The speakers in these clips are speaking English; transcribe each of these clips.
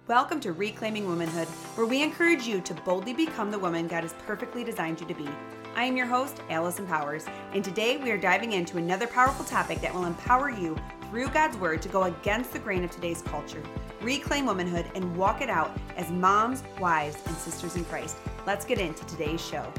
Welcome to Reclaiming Womanhood, where we encourage you to boldly become the woman God has perfectly designed you to be. I am your host, Allison Powers, and today we are diving into another powerful topic that will empower you through God's Word to go against the grain of today's culture, reclaim womanhood, and walk it out as moms, wives, and sisters in Christ. Let's get into today's show.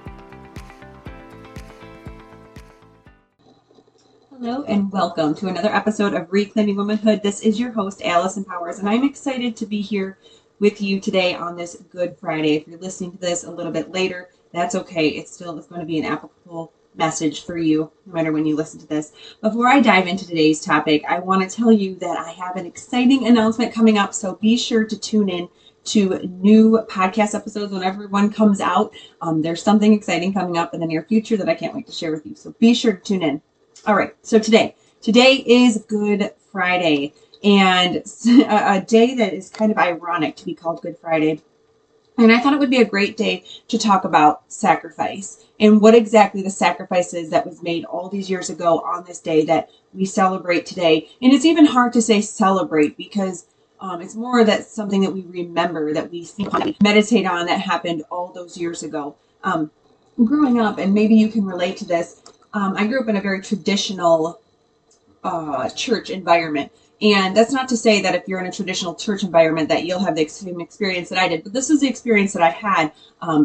Hello and welcome to another episode of Reclaiming Womanhood. This is your host, Allison Powers, and I'm excited to be here with you today on this Good Friday. If you're listening to this a little bit later, that's okay. It still is going to be an applicable message for you, no matter when you listen to this. Before I dive into today's topic, I want to tell you that I have an exciting announcement coming up, so be sure to tune in to new podcast episodes whenever one comes out. There's something exciting coming up in the near future that I can't wait to share with you, so be sure to tune in. All right, so today is Good Friday, and a day that is kind of ironic to be called Good Friday. And I thought it would be a great day to talk about sacrifice and what exactly the sacrifice is that was made all these years ago on this day that we celebrate today. And it's even hard to say celebrate because it's more that something that we remember, that we think, meditate on, that happened all those years ago. Growing up, and maybe you can relate to this, I grew up in a very traditional church environment. And that's not to say that if you're in a traditional church environment that you'll have the same experience that I did. But this is the experience that I had.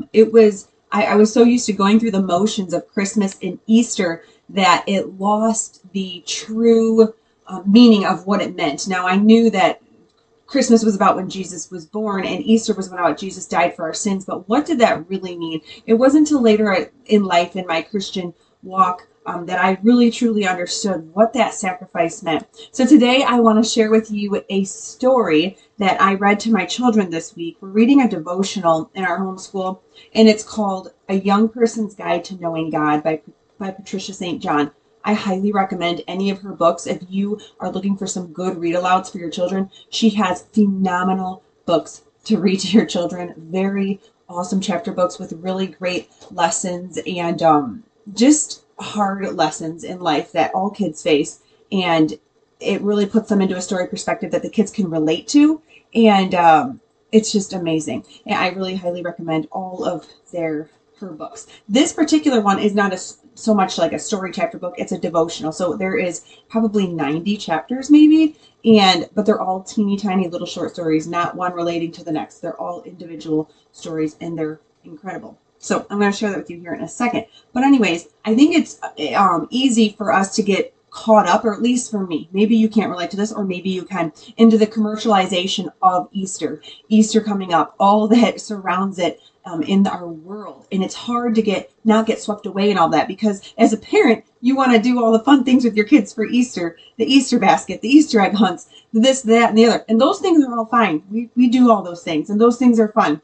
I was so used to going through the motions of Christmas and Easter that it lost the true meaning of what it meant. Now, I knew that Christmas was about when Jesus was born and Easter was about Jesus died for our sins. But what did that really mean? It wasn't until later in life in my Christian walk that I really truly understood what that sacrifice meant. So today I want to share with you a story that I read to my children this week. We're reading a devotional in our homeschool, and it's called A Young Person's Guide to Knowing God by Patricia St. John. I highly recommend any of her books. If you are looking for some good read-alouds for your children, she has phenomenal books to read to your children. Very awesome chapter books with really great lessons and just hard lessons in life that all kids face. And it really puts them into a story perspective that the kids can relate to. And it's just amazing. And I really highly recommend all of her books. This particular one is not so much like a story chapter book. It's a devotional. So there is probably 90 chapters maybe. But they're all teeny tiny little short stories, not one relating to the next. They're all individual stories and they're incredible. So I'm going to share that with you here in a second. But anyways, I think it's easy for us to get caught up, or at least for me. Maybe you can't relate to this, or maybe you can, into the commercialization of Easter coming up, all that surrounds it in our world. And it's hard to not get swept away in all that, because as a parent, you want to do all the fun things with your kids for Easter, the Easter basket, the Easter egg hunts, this, that, and the other. And those things are all fine. We do all those things, and those things are fun.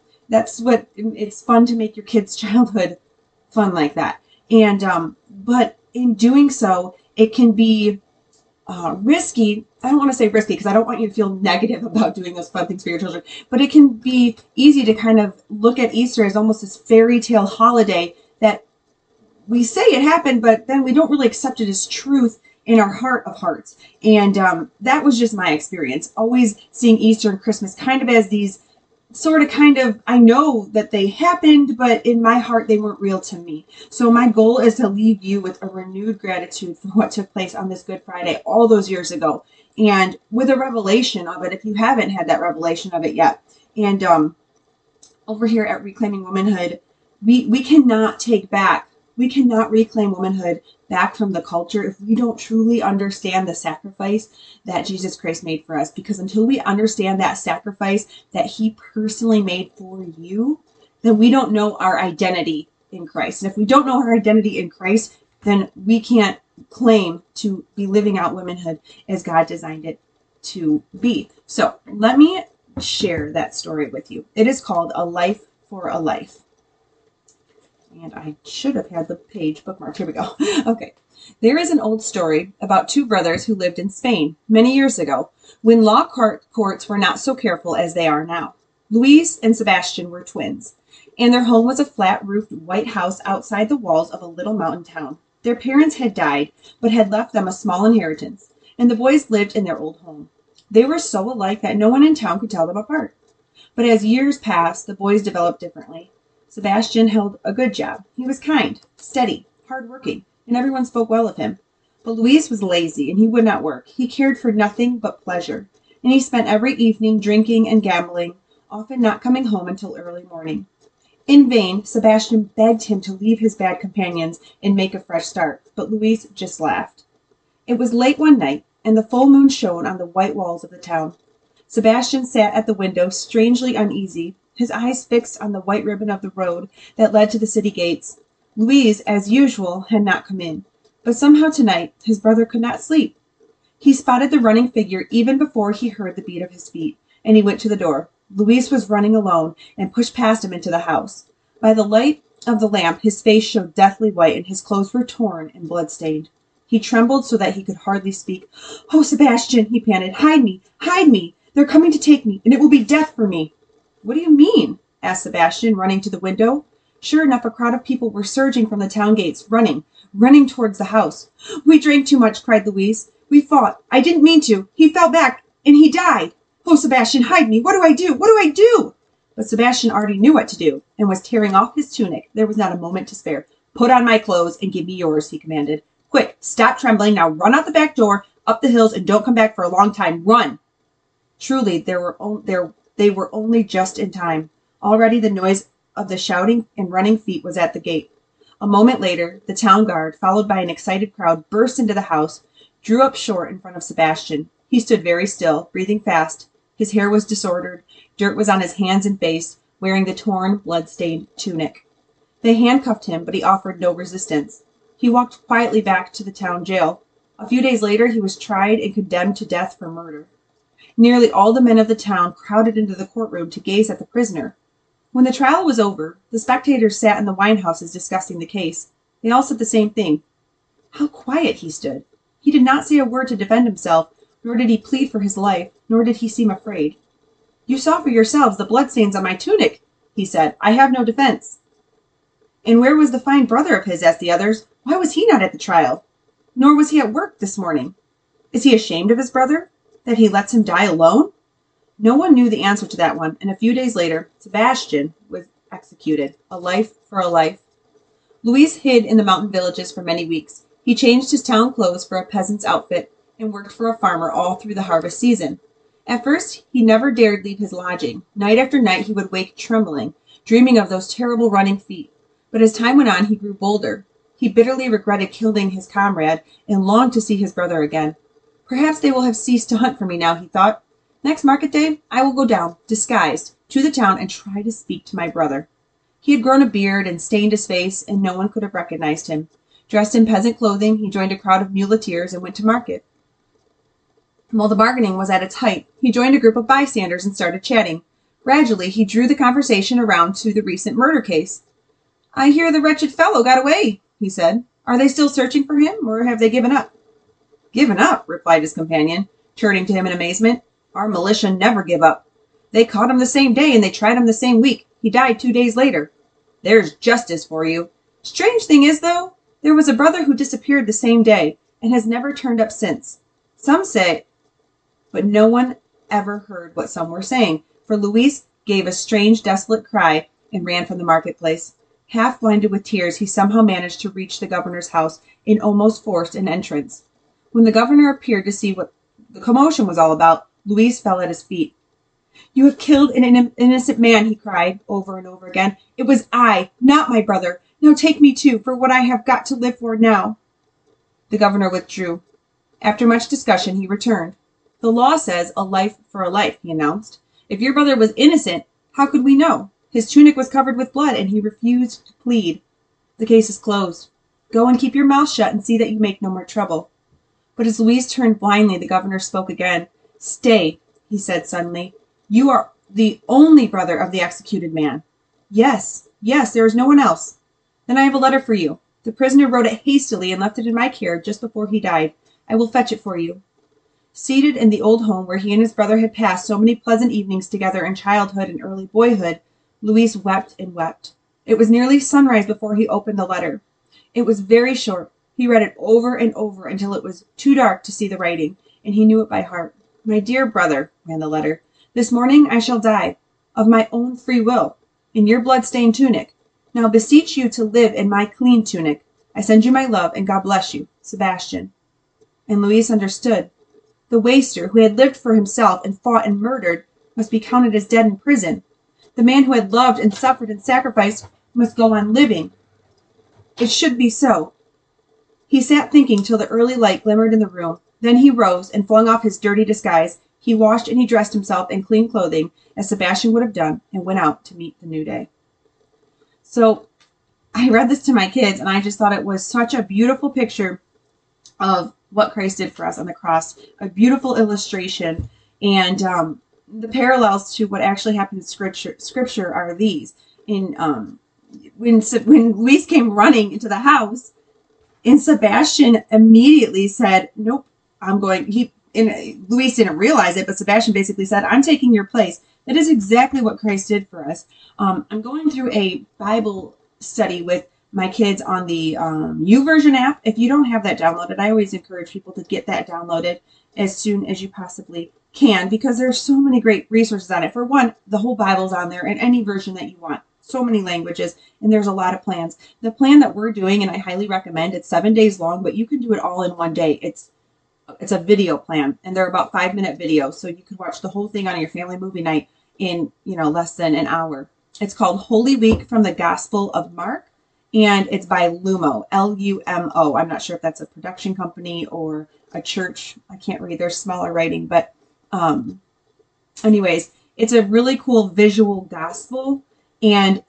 It's fun to make your kids' childhood fun like that. And, but in doing so, it can be risky. I don't want to say risky because I don't want you to feel negative about doing those fun things for your children, but it can be easy to kind of look at Easter as almost this fairy tale holiday that we say it happened, but then we don't really accept it as truth in our heart of hearts. And that was just my experience, always seeing Easter and Christmas kind of as these I know that they happened, but in my heart, they weren't real to me. So my goal is to leave you with a renewed gratitude for what took place on this Good Friday all those years ago. And with a revelation of it, if you haven't had that revelation of it yet. And over here at Reclaiming Womanhood, we cannot reclaim womanhood back from the culture if we don't truly understand the sacrifice that Jesus Christ made for us. Because until we understand that sacrifice that he personally made for you, then we don't know our identity in Christ. And if we don't know our identity in Christ, then we can't claim to be living out womanhood as God designed it to be. So let me share that story with you. It is called A Life for a Life. And I should have had the page bookmarked. Here we go. Okay. There is an old story about two brothers who lived in Spain many years ago when law courts were not so careful as they are now. Luis and Sebastian were twins, and their home was a flat-roofed white house outside the walls of a little mountain town. Their parents had died, but had left them a small inheritance, and the boys lived in their old home. They were so alike that no one in town could tell them apart. But as years passed, the boys developed differently. Sebastian held a good job. He was kind, steady, hard-working, and everyone spoke well of him. But Luis was lazy, and he would not work. He cared for nothing but pleasure, and he spent every evening drinking and gambling, often not coming home until early morning. In vain, Sebastian begged him to leave his bad companions and make a fresh start, but Luis just laughed. It was late one night, and the full moon shone on the white walls of the town. Sebastian sat at the window, strangely uneasy, his eyes fixed on the white ribbon of the road that led to the city gates. Luis, as usual, had not come in, but somehow tonight his brother could not sleep. He spotted the running figure even before he heard the beat of his feet, and he went to the door. Luis was running alone and pushed past him into the house. By the light of the lamp, his face showed deathly white, and his clothes were torn and blood-stained. He trembled so that he could hardly speak. "Oh, Sebastian," he panted, "hide me! Hide me! They're coming to take me, and it will be death for me." "What do you mean?" asked Sebastian, running to the window. Sure enough, a crowd of people were surging from the town gates, running towards the house. "We drank too much," cried Luis. "We fought. I didn't mean to. He fell back, and he died. Oh, Sebastian, hide me! What do I do? What do I do?" But Sebastian already knew what to do, and was tearing off his tunic. There was not a moment to spare. "Put on my clothes and give me yours," he commanded. "Quick, stop trembling. Now run out the back door, up the hills, and don't come back for a long time. Run!" Truly, they were only just in time. Already the noise of the shouting and running feet was at the gate. A moment later, the town guard, followed by an excited crowd, burst into the house, drew up short in front of Sebastian. He stood very still, breathing fast. His hair was disordered. Dirt was on his hands and face, wearing the torn, blood-stained tunic. They handcuffed him, but he offered no resistance. He walked quietly back to the town jail. A few days later, he was tried and condemned to death for murder. Nearly all the men of the town crowded into the courtroom to gaze at the prisoner. When the trial was over, the spectators sat in the wine houses discussing the case. They all said the same thing. How quiet he stood. He did not say a word to defend himself, nor did he plead for his life, nor did he seem afraid. "You saw for yourselves the bloodstains on my tunic," he said. "I have no defense." "And where was the fine brother of his?" asked the others. "Why was he not at the trial? Nor was he at work this morning. Is he ashamed of his brother, that he lets him die alone?" No one knew the answer to that one, and a few days later, Sebastian was executed. A life for a life. Luis hid in the mountain villages for many weeks. He changed his town clothes for a peasant's outfit and worked for a farmer all through the harvest season. At first, he never dared leave his lodging. Night after night, he would wake trembling, dreaming of those terrible running feet. But as time went on, he grew bolder. He bitterly regretted killing his comrade and longed to see his brother again. "Perhaps they will have ceased to hunt for me now," he thought. "Next market day, I will go down, disguised, to the town and try to speak to my brother." He had grown a beard and stained his face, and no one could have recognized him. Dressed in peasant clothing, he joined a crowd of muleteers and went to market. While the bargaining was at its height, he joined a group of bystanders and started chatting. Gradually, he drew the conversation around to the recent murder case. "I hear the wretched fellow got away," he said. "Are they still searching for him, or have they given up?" "Given up?" replied his companion, turning to him in amazement. "Our militia never give up. They caught him the same day, and they tried him the same week. He died 2 days later. There's justice for you. Strange thing is, though, there was a brother who disappeared the same day, and has never turned up since. Some say..." But no one ever heard what some were saying, for Luis gave a strange, desolate cry and ran from the marketplace. Half blinded with tears, he somehow managed to reach the governor's house and almost forced an entrance. When the governor appeared to see what the commotion was all about, Luis fell at his feet. "You have killed an innocent man," he cried over and over again. "It was I, not my brother. Now take me too, for what I have got to live for now." The governor withdrew. After much discussion, he returned. "The law says a life for a life," he announced. "If your brother was innocent, how could we know? His tunic was covered with blood, and he refused to plead. The case is closed. Go and keep your mouth shut and see that you make no more trouble." But as Luis turned blindly, the governor spoke again. "Stay," he said suddenly. "You are the only brother of the executed man." Yes, there is no one else." "Then I have a letter for you. The prisoner wrote it hastily and left it in my care just before he died. I will fetch it for you." Seated in the old home where he and his brother had passed so many pleasant evenings together in childhood and early boyhood, Luis wept and wept. It was nearly sunrise before he opened the letter. It was very short. He read it over and over until it was too dark to see the writing, and he knew it by heart. My dear brother, ran the letter, this morning I shall die, of my own free will, in your blood-stained tunic. Now beseech you to live in my clean tunic. I send you my love, and God bless you. Sebastian. And Luis understood. The waster, who had lived for himself and fought and murdered, must be counted as dead in prison. The man who had loved and suffered and sacrificed must go on living. It should be so. He sat thinking till the early light glimmered in the room. Then he rose and flung off his dirty disguise. He washed and he dressed himself in clean clothing, as Sebastian would have done, and went out to meet the new day. So I read this to my kids, and I just thought it was such a beautiful picture of what Christ did for us on the cross, a beautiful illustration, and the parallels to what actually happened in Scripture are these. When Luis came running into the house, and Sebastian immediately said, "Nope, I'm going." Luis didn't realize it, but Sebastian basically said, "I'm taking your place." That is exactly what Christ did for us. I'm going through a Bible study with my kids on the YouVersion app. If you don't have that downloaded, I always encourage people to get that downloaded as soon as you possibly can, because there's so many great resources on it. For one, the whole Bible's on there in any version that you want. So many languages, and there's a lot of plans. The plan that we're doing, and I highly recommend, it's 7 days long, but you can do it all in one day. It's a video plan, and they're about 5-minute videos, so you can watch the whole thing on your family movie night in less than an hour. It's called Holy Week from the Gospel of Mark, and it's by Lumo, Lumo. I'm not sure if that's a production company or a church. I can't read. There's smaller writing, but anyways, it's a really cool visual gospel. And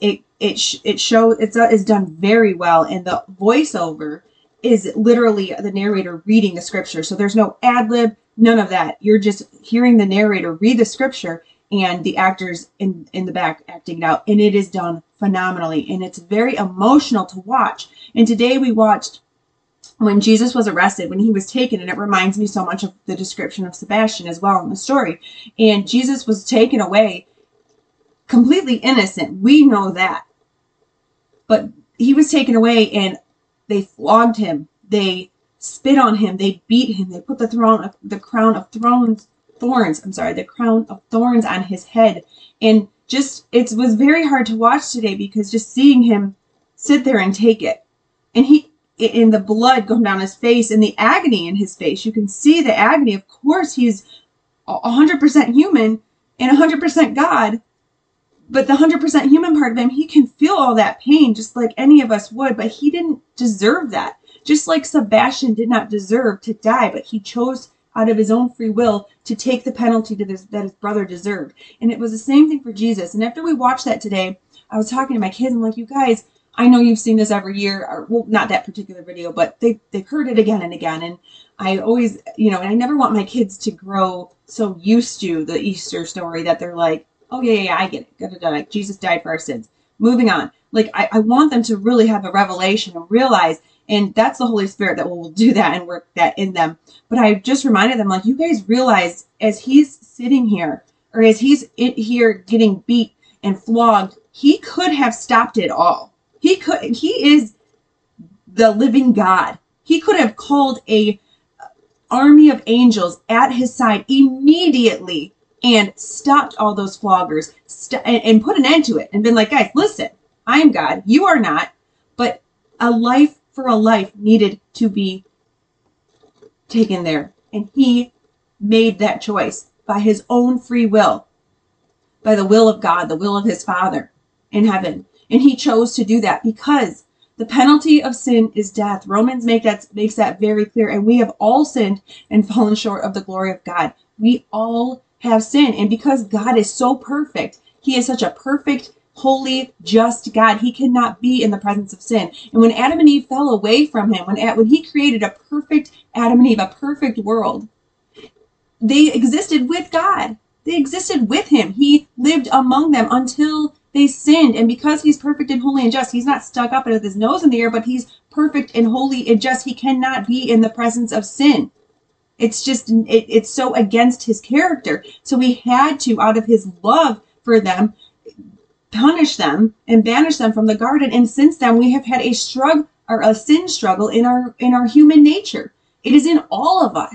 it's done very well. And the voiceover is literally the narrator reading the scripture. So there's no ad lib, none of that. You're just hearing the narrator read the scripture and the actors in the back acting it out. And it is done phenomenally. And it's very emotional to watch. And today we watched when Jesus was arrested, when he was taken, and it reminds me so much of the description of Sebastian as well in the story. And Jesus was taken away completely innocent. We know that. But he was taken away, and they flogged him. They spit on him. They beat him. They put the crown of thorns on his head. And it was very hard to watch today, because just seeing him sit there and take it, and in the blood going down his face and the agony in his face, you can see the agony. Of course, he's 100% human and 100% God. But the 100% human part of him, he can feel all that pain just like any of us would, but he didn't deserve that. Just like Sebastian did not deserve to die, but he chose out of his own free will to take the penalty that his brother deserved. And it was the same thing for Jesus. And after we watched that today, I was talking to my kids. I'm like, you guys, I know you've seen this every year, or well, not that particular video, but they've heard it again and again. And I always, and I never want my kids to grow so used to the Easter story that they're like, oh, yeah, I get it. Like, Jesus died for our sins. Moving on. Like, I want them to really have a revelation and realize, and that's the Holy Spirit that will do that and work that in them. But I just reminded them, like, you guys realize as he's sitting here, or as he's here getting beat and flogged, he could have stopped it all. He is the living God. He could have called a army of angels at his side immediately and stopped all those floggers and put an end to it and been like, guys, listen, I am God. You are not. But a life for a life needed to be taken there. And he made that choice by his own free will, by the will of God, the will of his Father in heaven. And he chose to do that because the penalty of sin is death. Romans makes that very clear. And we have all sinned and fallen short of the glory of God. We all have sinned. And because God is so perfect, he is such a perfect, holy, just God, he cannot be in the presence of sin. And when Adam and Eve fell away from him, when he created a perfect Adam and Eve, a perfect world, they existed with God. They existed with him. He lived among them until they sinned. And because he's perfect and holy and just, he's not stuck up with his nose in the air, but he's perfect and holy and just. He cannot be in the presence of sin. It's just, it's so against his character. So he had to, out of his love for them, punish them and banish them from the garden. And since then, we have had a sin struggle in our human nature. It is in all of us.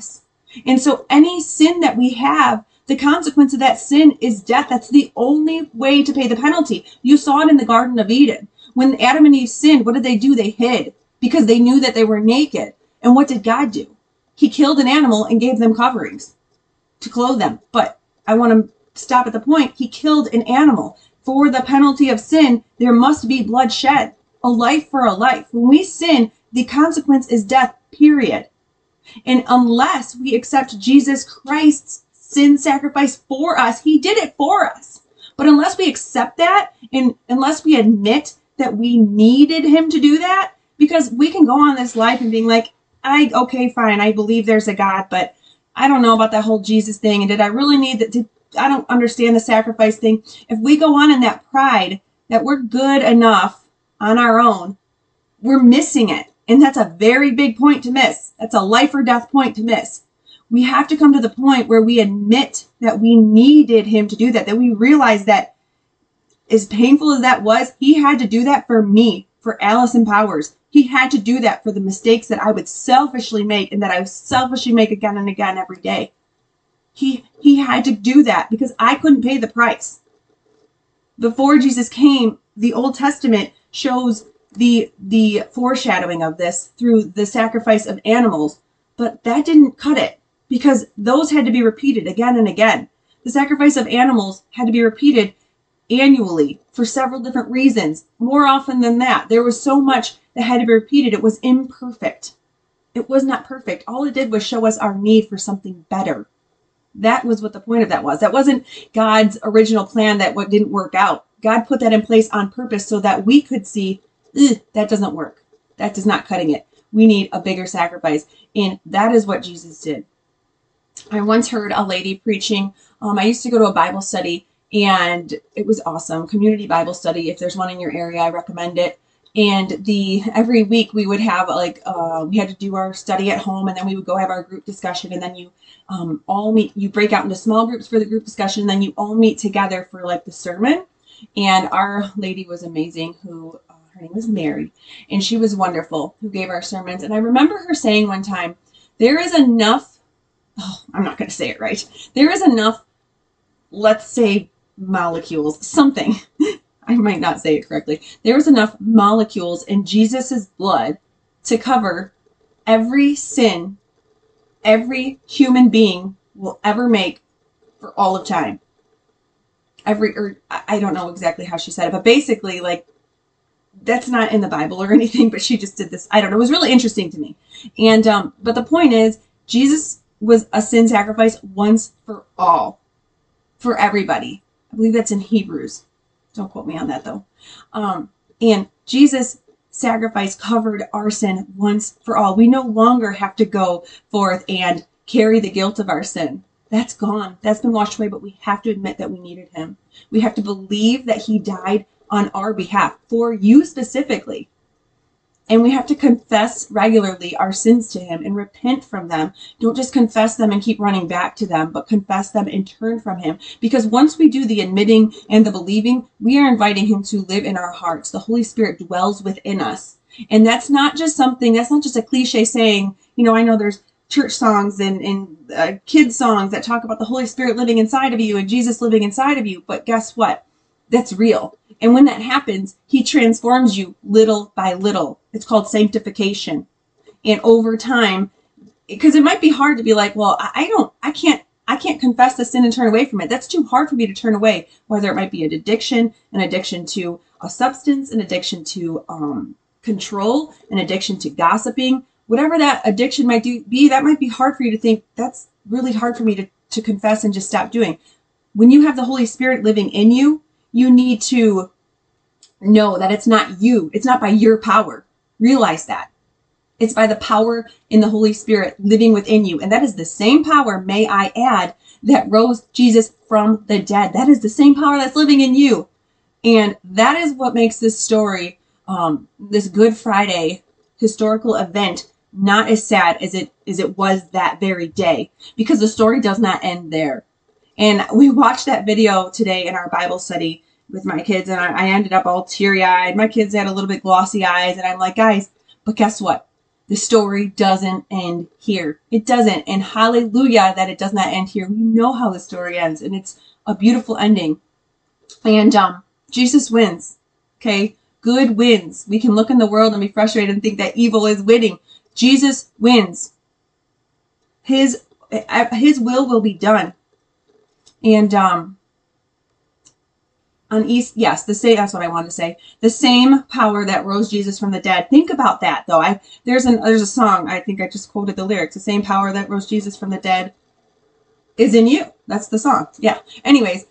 And so any sin that we have, the consequence of that sin is death. That's the only way to pay the penalty. You saw it in the Garden of Eden. When Adam and Eve sinned, what did they do? They hid because they knew that they were naked. And what did God do? He killed an animal and gave them coverings to clothe them. But I want to stop at the point. He killed an animal. For the penalty of sin, there must be blood shed. A life for a life. When we sin, the consequence is death, period. And unless we accept Jesus Christ's sin sacrifice for us, he did it for us. But unless we accept that, and unless we admit that we needed him to do that, because we can go on this life and being like, okay, fine, I believe there's a God, but I don't know about that whole Jesus thing. And did I really need that? I don't understand the sacrifice thing. If we go on in that pride that we're good enough on our own, we're missing it. And that's a very big point to miss. That's a life or death point to miss. We have to come to the point where we admit that we needed him to do that, that we realize that as painful as that was, he had to do that for me, for Allison Powers. He had to do that for the mistakes that I would selfishly make and that I selfishly make again and again every day. He had to do that because I couldn't pay the price. Before Jesus came, the Old Testament shows the foreshadowing of this through the sacrifice of animals, but that didn't cut it because those had to be repeated again and again. The sacrifice of animals had to be repeated annually for several different reasons. More often than that, there was so much that had to be repeated. It was imperfect. It was not perfect. All it did was show us our need for something better. That was what the point of that was. That wasn't God's original plan that what didn't work out. God put that in place on purpose so that we could see, that doesn't work. That is not cutting it. We need a bigger sacrifice. And that is what Jesus did. I once heard a lady preaching. I used to go to a Bible study and it was awesome. Community Bible study. If there's one in your area, I recommend it. And every week we would have we had to do our study at home and then we would go have our group discussion and then you all meet, you break out into small groups for the group discussion. And then you all meet together for like the sermon. And our lady was amazing who, her name was Mary, and she was wonderful who gave our sermons. And I remember her saying one time, there is enough, I'm not going to say it right. There is enough, let's say molecules, something. I might not say it correctly. There was enough molecules in Jesus's blood to cover every sin every human being will ever make for all of time. I don't know exactly how she said it, but basically, like, that's not in the Bible or anything, but she just did this. I don't know. It was really interesting to me. And, but the point is, Jesus was a sin sacrifice once for all, for everybody. I believe that's in Hebrews. Don't quote me on that though. And Jesus' sacrifice covered our sin once for all. We no longer have to go forth and carry the guilt of our sin. That's gone. That's been washed away, but we have to admit that we needed him. We have to believe that he died on our behalf, for you specifically. And we have to confess regularly our sins to him and repent from them. Don't just confess them and keep running back to them, but confess them and turn from him. Because once we do the admitting and the believing, we are inviting him to live in our hearts. The Holy Spirit dwells within us. And that's not just a cliche saying, you know, I know there's church songs and kids songs that talk about the Holy Spirit living inside of you and Jesus living inside of you. But guess what? That's real. And when that happens, he transforms you little by little. It's called sanctification. And over time, because it might be hard to be like, well, I can't confess the sin and turn away from it. That's too hard for me to turn away, whether it might be an addiction to a substance, an addiction to control, an addiction to gossiping, whatever that addiction might be, that might be hard for you to think, that's really hard for me to confess and just stop doing. When you have the Holy Spirit living in you, you need to know that it's not you. It's not by your power. Realize that. It's by the power in the Holy Spirit living within you. And that is the same power, may I add, that rose Jesus from the dead. That is the same power that's living in you. And that is what makes this story, this Good Friday historical event, not as sad as it was that very day. Because the story does not end there. And we watched that video today in our Bible study with my kids, and I ended up all teary-eyed. My kids had a little bit glossy eyes, and I'm like, guys, but guess what? the story doesn't end here. It doesn't. And hallelujah that it does not end here. We know how the story ends, and it's a beautiful ending. And Jesus wins. Okay? Good wins. We can look in the world and be frustrated and think that evil is winning. Jesus wins. His will be done. And that's what I wanted to say. The same power that rose Jesus from the dead. Think about that, though. There's a song. I think I just quoted the lyrics. The same power that rose Jesus from the dead is in you. That's the song. Yeah. Anyways,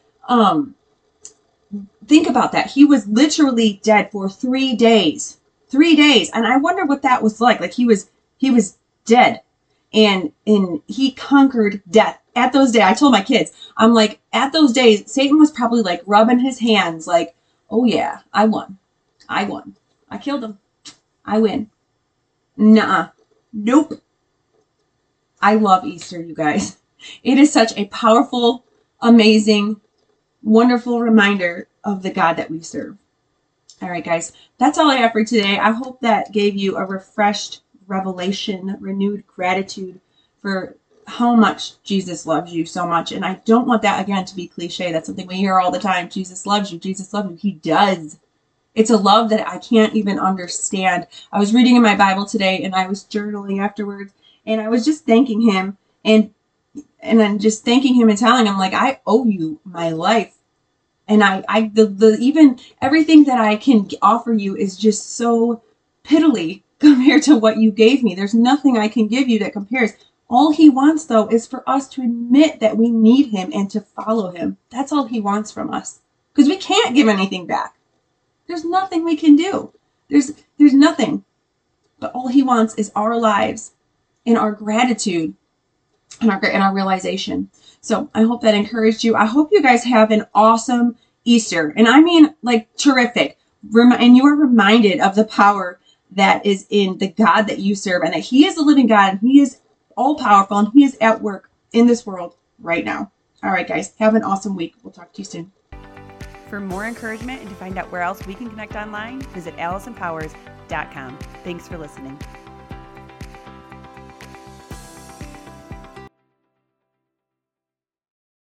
think about that. He was literally dead for 3 days. 3 days, and I wonder what that was like. Like he was dead, and he conquered death. At those days, I told my kids, I'm like, at those days, Satan was probably like rubbing his hands like, oh yeah, I won. I killed him. I win. Nuh-uh. Nope. I love Easter, you guys. It is such a powerful, amazing, wonderful reminder of the God that we serve. All right, guys, that's all I have for today. I hope that gave you a refreshed revelation, renewed gratitude for how much Jesus loves you so much. And I don't want that, again, to be cliche. That's something we hear all the time. Jesus loves you. Jesus loves you. He does. It's a love that I can't even understand. I was reading in my Bible today, and I was journaling afterwards, and I was just thanking him, and then just thanking him and telling him, like, I owe you my life. And even everything that I can offer you is just so piddly compared to what you gave me. There's nothing I can give you that compares. All he wants, though, is for us to admit that we need him and to follow him. That's all he wants from us. Because we can't give anything back. There's nothing we can do. There's nothing. But all he wants is our lives and our gratitude and our realization. So I hope that encouraged you. I hope you guys have an awesome Easter. And I mean, like, terrific. And you are reminded of the power that is in the God that you serve, and that he is the living God, and he is all powerful, and he is at work in this world right now. All right, guys, have an awesome week. We'll talk to you soon. For more encouragement and to find out where else we can connect online, visit AllisonPowers.com. Thanks for listening.